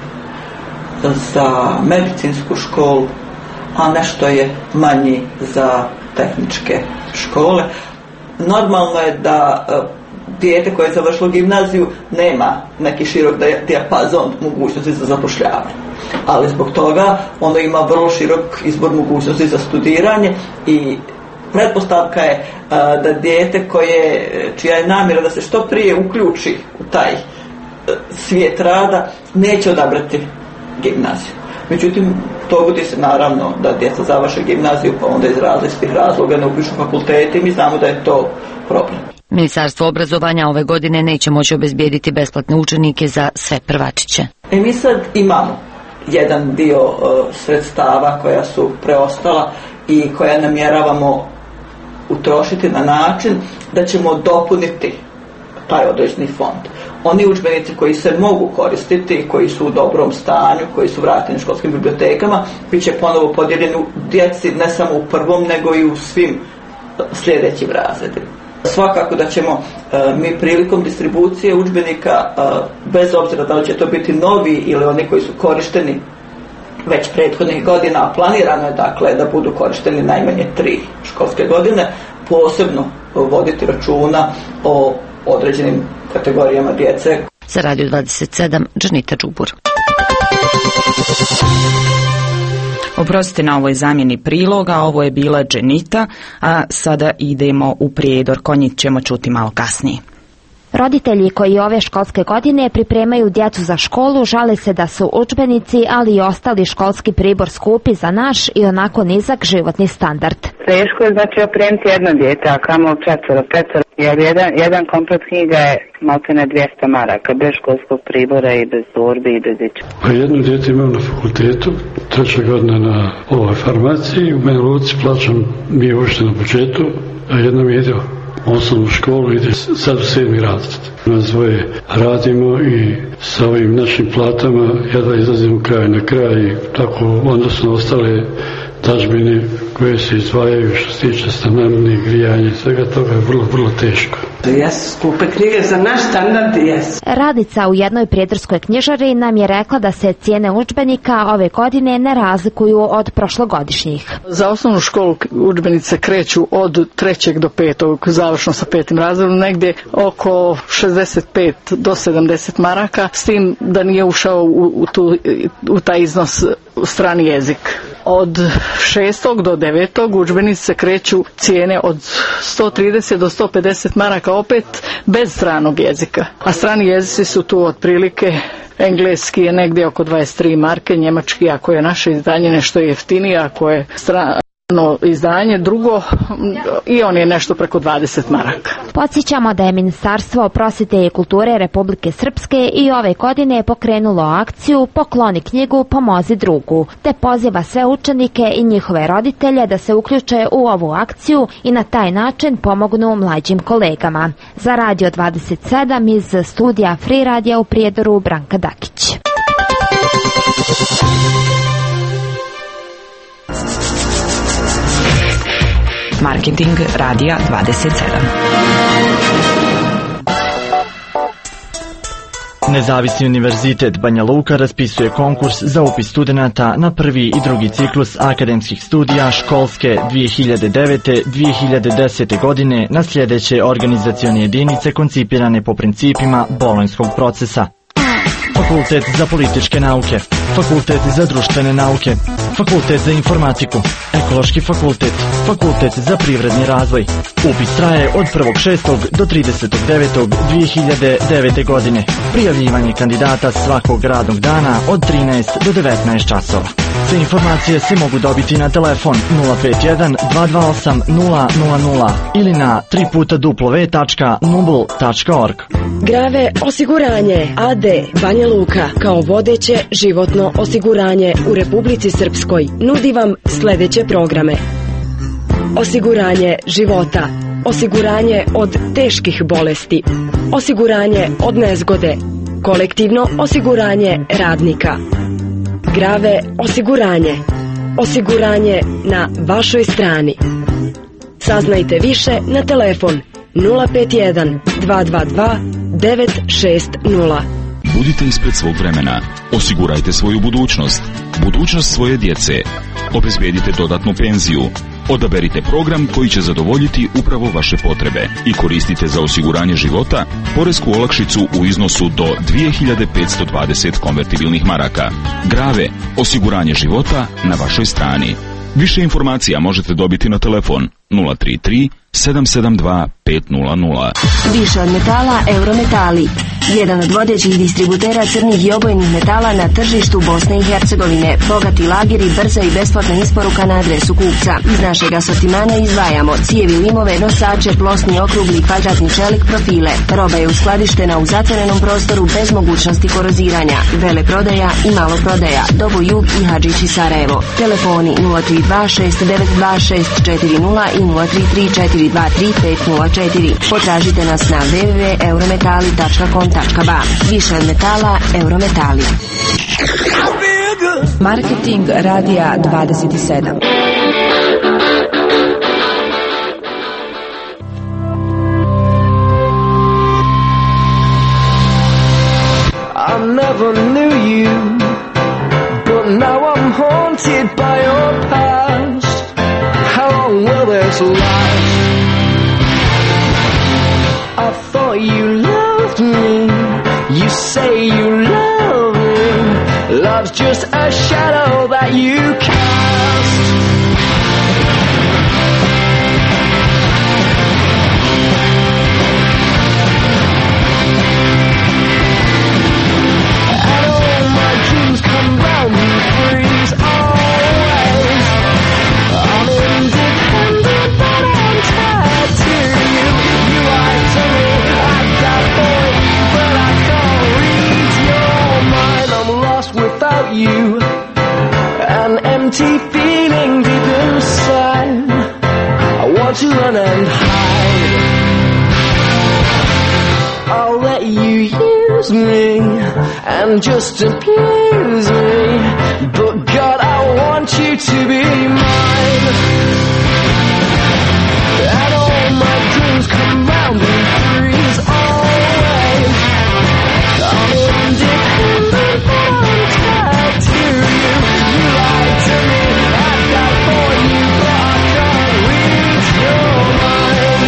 za medicinsku školu, a nešto je manji za tehničke škole. Normalno je da dijete koje je završilo gimnaziju nema neki širok dijapazon mogućnosti za zapošljavanje. Ali zbog toga ono ima vrlo širok izbor mogućnosti za studiranje i pretpostavka je a, da dijete koje, čija je namjera da se što prije uključi u taj a, svijet rada, neće odabrati gimnaziju. Međutim, dogodi se naravno da djeca završe gimnaziju pa onda iz različitih razloga ne upišu fakultete i mi znamo da je to problem. Ministarstvo obrazovanja ove godine neće moći obezbijediti besplatne učenike za sve prvačiće. E mi sad imamo jedan dio uh, sredstava koja su preostala i koja namjeravamo utrošiti na način da ćemo dopuniti taj određeni fond. Oni udžbenici koji se mogu koristiti, koji su u dobrom stanju, koji su vrateni školskim bibliotekama, bit će ponovo podijeljeni u djeci ne samo u prvom, nego i u svim sljedećim razredima. Svakako da ćemo e, mi prilikom distribucije udžbenika, e, bez obzira da li će to biti novi ili oni koji su korišteni već prethodnih godina, a planirano je dakle da budu korišteni najmanje tri školske godine, posebno voditi računa o određenim kategorijama djece. Za Radio dvadeset sedam, Džanita Đubur. Oprostite na ovoj zamjeni priloga, ovo je bila Dženita, a sada idemo u Prijedor, konji ćemo čuti malo kasnije. Roditelji koji ove školske godine pripremaju djecu za školu žale se da su udžbenici, ali i ostali školski pribor skupi za naš i onako nizak životni standard. Teško je znači opremiti jedno dijete, a kamo četvoro, petoro, jer jedan, jedan komplet knjiga je maltene dvjesto maraka, bez školskog pribora i bez torbi i bez ičega. Pa jedno dijete imam na fakultetu, treća godina na ovoj farmaciji, u Banja Luci plaćam mi uopšte na budžetu, a jedno mi ide osnovnu školu, ide sad u sedmi razred. Nas dvoje radimo i sa ovim našim platama jedva izlazimo kraj na kraj i tako onda su ostale dažbine koje se izdvajaju što se tiče stanarine, grijanja i svega toga je vrlo, vrlo teško. Jesu skupe knjige za naš standard, jesu. Radica u jednoj prijedorskoj knjižari nam je rekla da se cijene udžbenika ove godine ne razlikuju od prošlogodišnjih. Za osnovnu školu udžbenice kreću od trećeg do petog, završno sa petim razredom, negdje oko šezdeset pet do sedamdeset maraka, s tim da nije ušao u, u, tu, u taj iznos strani jezik. Od šestog do devetog udžbenici se kreću cijene od sto trideset do sto pedeset maraka, opet bez stranog jezika. A strani jezici su tu otprilike, engleski je negdje oko dvadeset tri marke, njemački ako je naše izdanje nešto jeftinije, ako je strano izdanje drugo i on je nešto preko dvadeset maraka. Podsjećamo da je Ministarstvo prosvjete i kulture Republike Srpske i ove godine pokrenulo akciju Pokloni knjigu, pomozi drugu, te poziva sve učenike i njihove roditelje da se uključe u ovu akciju i na taj način pomognu mlađim kolegama. Za Radio dvadeset sedam iz studija Free Radija u Prijedoru, Branka Dakić. Marketing Radija dvadeset sedam. Nezavisni univerzitet Banja Luka raspisuje konkurs za upis studenata na prvi i drugi ciklus akademskih studija školske dvije hiljade devete do dvije hiljade desete. godine na sljedeće organizacione jedinice koncipirane po principima bolonjskog procesa. Fakultet za političke nauke, Fakultet za društvene nauke, Fakultet za informatiku, Ekološki fakultet, Fakultet za privredni razvoj. Upis traje od prvog šestog do tridesetog devetog dvije hiljade devete. godine. Prijavljivanje kandidata svakog radnog dana od trinaest do devetnaest časova. Sve informacije se mogu dobiti na telefon nula pet jedan dva dva osam nula nula nula ili na tri puta w tačka nubl tačka org. Grave osiguranje A D Banja Luka kao vodeće životno osiguranje u Republici Srpskoj nudi vam sljedeće programe: osiguranje života, osiguranje od teških bolesti, osiguranje od nezgode, kolektivno osiguranje radnika, Grave osiguranje, osiguranje na vašoj strani. Saznajte više na telefon nula pet jedan dva dva dva devet šest nula. Budite ispred svog vremena. Osigurajte svoju budućnost, budućnost svoje djece. Obezbedite dodatnu penziju. Odaberite program koji će zadovoljiti upravo vaše potrebe i koristite za osiguranje života poresku olakšicu u iznosu do dvije hiljade petsto dvadeset konvertibilnih maraka. Grave, osiguranje života na vašoj strani. Više informacija možete dobiti na telefon nula tri tri sedam sedam dva pet nula nula. Više od metala, Eurometali. Jedan od vodećih distributera crnih i obojnih metala na tržištu Bosne i Hercegovine. Bogati lageri, brza i besplatna isporuka na adresu kupca. Iz našeg asortimana izdvajamo cijevi, limove, nosače, plosni, okrugli, kvadratni čelik, profile. Roba je uskladištena u zatvorenom prostoru bez mogućnosti koroziranja. Vele prodaja i malo prodaja. Dobo Jug i Hadžići Sarajevo. Telefoni nula tri dva šest devet dva šest četiri nula i nula tri tri četiri dva tri pet nula četiri. Potražite nas na w w w tačka eurometali tačka com tačka ba. Više od metala, Eurometali. Marketing radija dvadeset sedam. I never knew you, but now I'm haunted by your past. How long will this last? I thought you loved me, you say you love me. Love's just a shadow that you cast. And all my dreams come round and freeze always. I'm independent but I'm tied to you. You lied to me, I died for you, but I can't read your mind. I'm lost without you, an empty feeling deep inside. I want to run and hide. I'll let you use me and just abuse me, but God, I want you to be mine. And all my dreams come round and freeze always. I'm independent but I'm tied to you. You lied to me, I died for you, but I can't read your mind.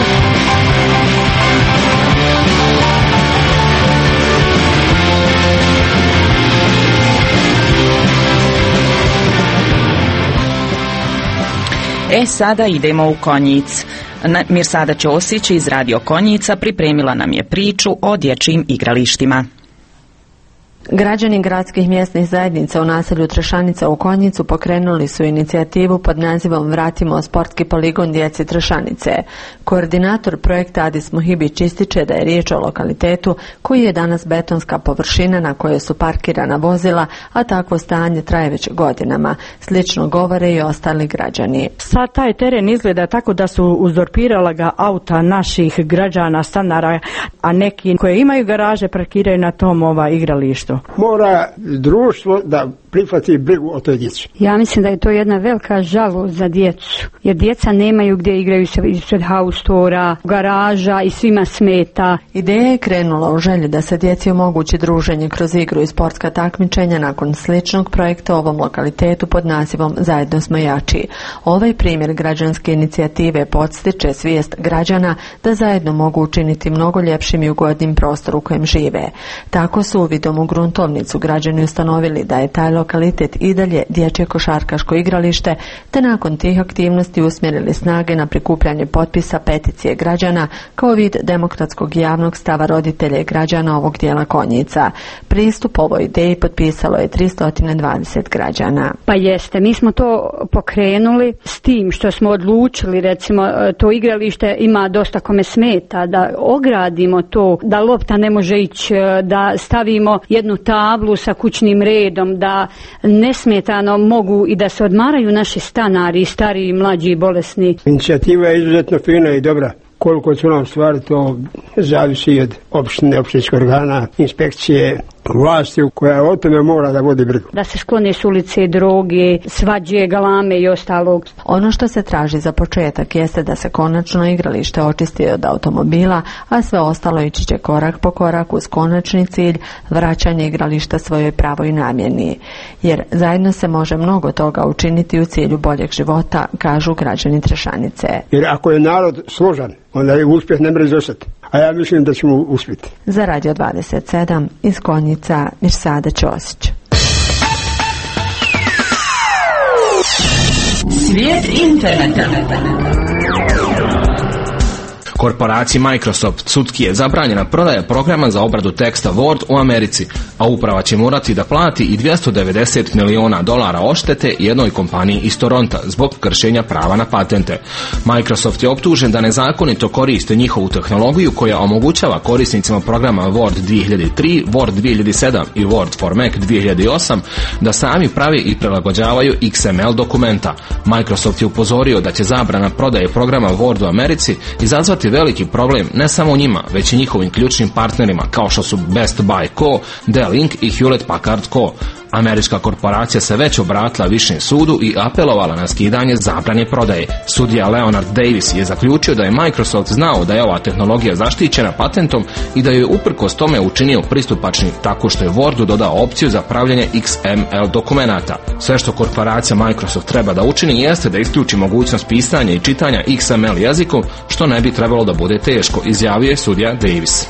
E, sada idemo u Konjic. Mirsada Ćosić iz Radio Konjica pripremila nam je priču o dječjim igralištima. Građani gradskih mjesnih zajednica u naselju Trešanica u Konjicu pokrenuli su inicijativu pod nazivom Vratimo sportski poligon djeci Trešanice. Koordinator projekta Adis Muhibić ističe da je riječ o lokalitetu koji je danas betonska površina na kojoj su parkirana vozila, a takvo stanje traje već godinama. Slično govore i ostali građani. Sad taj teren izgleda tako da su uzurpirala ga auta naših građana, stanara, a neki koji imaju garaže parkiraju na tom ova igralištu. Mora društvo da prihvati brigu o toj djeci. Ja mislim da je to jedna velika žalost za djecu, jer djeca nemaju gdje igraju se ispred haustora, garaža i svima smeta. Ideja je krenula u želji da se djeci omogući druženje kroz igru i sportska takmičenja nakon sličnog projekta u ovom lokalitetu pod nazivom Zajedno smo jači. Ovaj primjer građanske inicijative podstiče svijest građana da zajedno mogu učiniti mnogo ljepšim i ugodnim prostor u kojem žive. Tako su uvidom u gruntovnicu građani ustanovili da je taj lokalitet i dalje dječje košarkaško igralište, te nakon tih aktivnosti usmjerili snage na prikupljanje potpisa peticije građana kao vid demokratskog javnog stava roditelja i građana ovog dijela Konjica. Pristup ovoj ideji potpisalo je tristo dvadeset građana. Pa jeste, mi smo to pokrenuli s tim što smo odlučili, recimo to igralište ima dosta kome smeta, da ogradimo to, da lopta ne može ići, da stavimo jednu tablu sa kućnim redom, da nesmetano mogu i da se odmaraju naši stanari, stariji, mlađi i bolesni. Inicijativa je izuzetno fina i dobra. Koliko su nam stvari, to zavisi od opštine, opštinskih organa, inspekcije, vlasti koja o tome mora da vodi brigu. Da se sklone s ulice droge, svađe, galame i ostalog. Ono što se traži za početak jeste da se konačno igralište očisti od automobila, a sve ostalo ići će korak po korak uz konačni cilj vraćanje igrališta svojoj pravoj namjeni. Jer zajedno se može mnogo toga učiniti u cilju boljeg života, kažu građani Trešanice. Jer ako je narod složan, onda je uspjeh ne može izostati. A ja mislim da ćemo uspjeti. Za Radio dvadeset sedam iz Konjica, Mirsada Ćosić. Svijet interneta. Korporaciji Microsoft sudski je zabranjena prodaja programa za obradu teksta Word u Americi, a uprava će morati da plati i dvjesto devedeset miliona dolara odštete jednoj kompaniji iz Toronta zbog kršenja prava na patente. Microsoft je optužen da nezakonito koriste njihovu tehnologiju koja omogućava korisnicima programa Word dvije hiljade tri, Word dvije hiljade sedam i Word for Mac dvije hiljade osam da sami pravi i prilagođavaju X M L dokumenta. Microsoft je upozorio da će zabrana prodaje programa Word u Americi izazvati veliki problem ne samo njima, već i njihovim ključnim partnerima kao što su Best Buy Co., Dell Incorporated i Hewlett Packard Co. Američka korporacija se već obratila višem sudu i apelovala na skidanje zabrane prodaje. Sudija Leonard Davis je zaključio da je Microsoft znao da je ova tehnologija zaštićena patentom i da ju je uprkos tome učinio pristupačnim tako što je Wordu dodao opciju za pravljanje X M L dokumenata. Sve što korporacija Microsoft treba da učini jeste da isključi mogućnost pisanja i čitanja X M L jezikom, što ne bi trebalo da bude teško, izjavio je sudija Davis.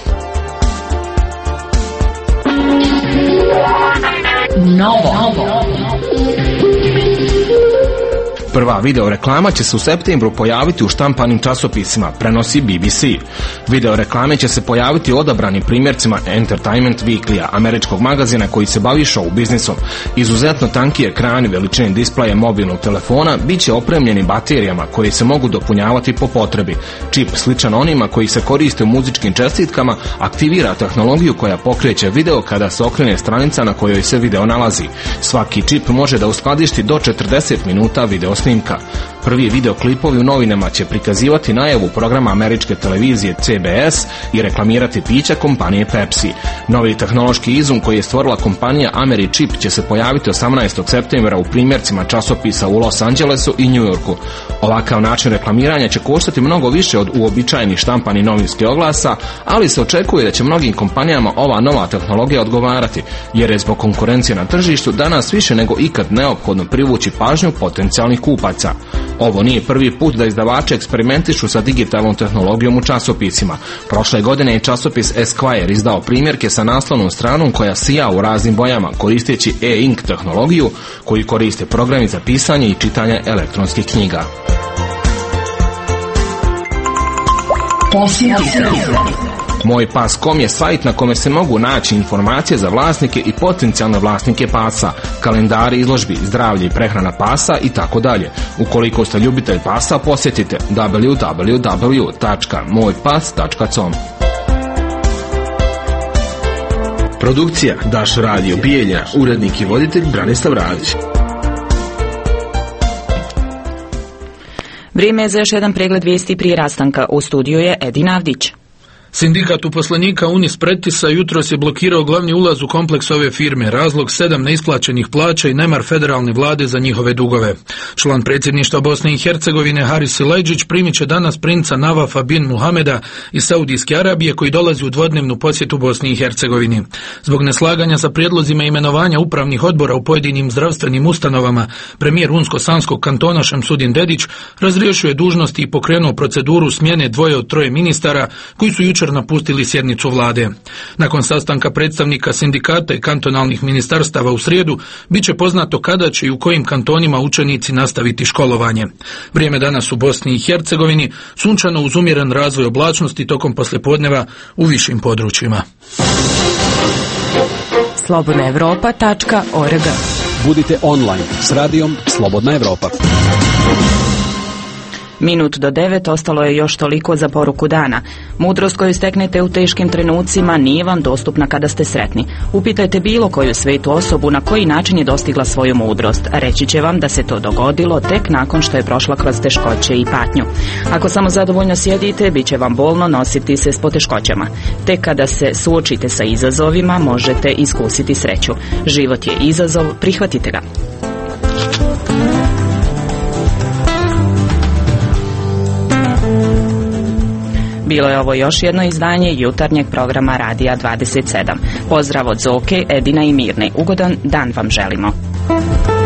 Novo. Prva video reklama će se u septembru pojaviti u štampanim časopisima, prenosi B B C. Video reklame će se pojaviti u odabranim primjercima Entertainment Weekly-a, američkog magazina koji se bavi show biznisom. Izuzetno tanki ekrani veličine displeja mobilnog telefona bit će opremljeni baterijama koji se mogu dopunjavati po potrebi. Čip, sličan onima koji se koriste u muzičkim čestitkama, aktivira tehnologiju koja pokreće video kada se okrene stranica na kojoj se video nalazi. Svaki čip može da uskladišti do četrdeset minuta video snimka. Prvi videoklipovi u novinama će prikazivati najavu programa američke televizije C B S i reklamirati pića kompanije Pepsi. Novi tehnološki izum koji je stvorila kompanija Americhip će se pojaviti osamnaestog septembra u primjercima časopisa u Los Angelesu i New Yorku. Ovakav način reklamiranja će koštati mnogo više od uobičajenih štampanih novinskih oglasa, ali se očekuje da će mnogim kompanijama ova nova tehnologija odgovarati, jer je zbog konkurencije na tržištu danas više nego ikad neophodno privući pažnju potencijalnih kupaca. Ovo nije prvi put da izdavači eksperimentišu sa digitalnom tehnologijom u časopisima. Prošle godine je časopis Esquire izdao primjerke sa naslovnom stranom koja sija u raznim bojama koristeći e-ink tehnologiju koji koriste programi za pisanje i čitanje elektronskih knjiga. Moj pas точка com je sajt na kome se mogu naći informacije za vlasnike i potencijalne vlasnike pasa, kalendari izložbi, zdravlje i prehrana pasa i tako dalje. Ukoliko ste ljubitelj pasa, posjetite w w w tačka moj pas tačka com. Produkcija Daš Radio Bijeljina, urednik i voditelj Branislav Radić. Vrijeme je za još jedan pregled vijesti prije rastanka. U studiju je Edin Avdić. Sindikat uposlenika Unis Pretisa jutros je blokirao glavni ulaz u kompleks ove firme. Razlog sedam neisplaćenih plaća i nemar federalne vlade za njihove dugove. Član predsjedništva Bosne i Hercegovine Haris Silajdžić primit će danas princa Navafa bin Muhameda iz Saudijske Arabije koji dolazi u dvodnevnu posjetu Bosni i Hercegovini. Zbog neslaganja sa prijedlozima imenovanja upravnih odbora u pojedinim zdravstvenim ustanovama, premijer Unsko-Sanskog kantona Šemsudin Dedić razriješio je dužnosti i pokrenuo proceduru smjene dvoje od troje ministara koji su jučer napustili sjednicu vlade. Nakon sastanka predstavnika sindikata i kantonalnih ministarstava u srijedu, bit će poznato kada će i u kojim kantonima učenici nastaviti školovanje. Vrijeme danas u Bosni i Hercegovini sunčano uz umjeren razvoj oblačnosti tokom poslijepodneva u višim područjima. slobodna europa tačka org. Budite online s radijom Slobodna Evropa. Minut do devet ostalo je još toliko za poruku dana. Mudrost koju steknete u teškim trenucima nije vam dostupna kada ste sretni. Upitajte bilo koju svetu osobu na koji način je dostigla svoju mudrost. Reći će vam da se to dogodilo tek nakon što je prošla kroz teškoće i patnju. Ako samo zadovoljno sjedite, bit će vam bolno nositi se s poteškoćama. Tek kada se suočite sa izazovima, možete iskusiti sreću. Život je izazov, prihvatite ga. Bilo je ovo još jedno izdanje jutarnjeg programa Radija dvadeset sedam. Pozdrav od Zoke, Edina i Mirne. Ugodan dan vam želimo.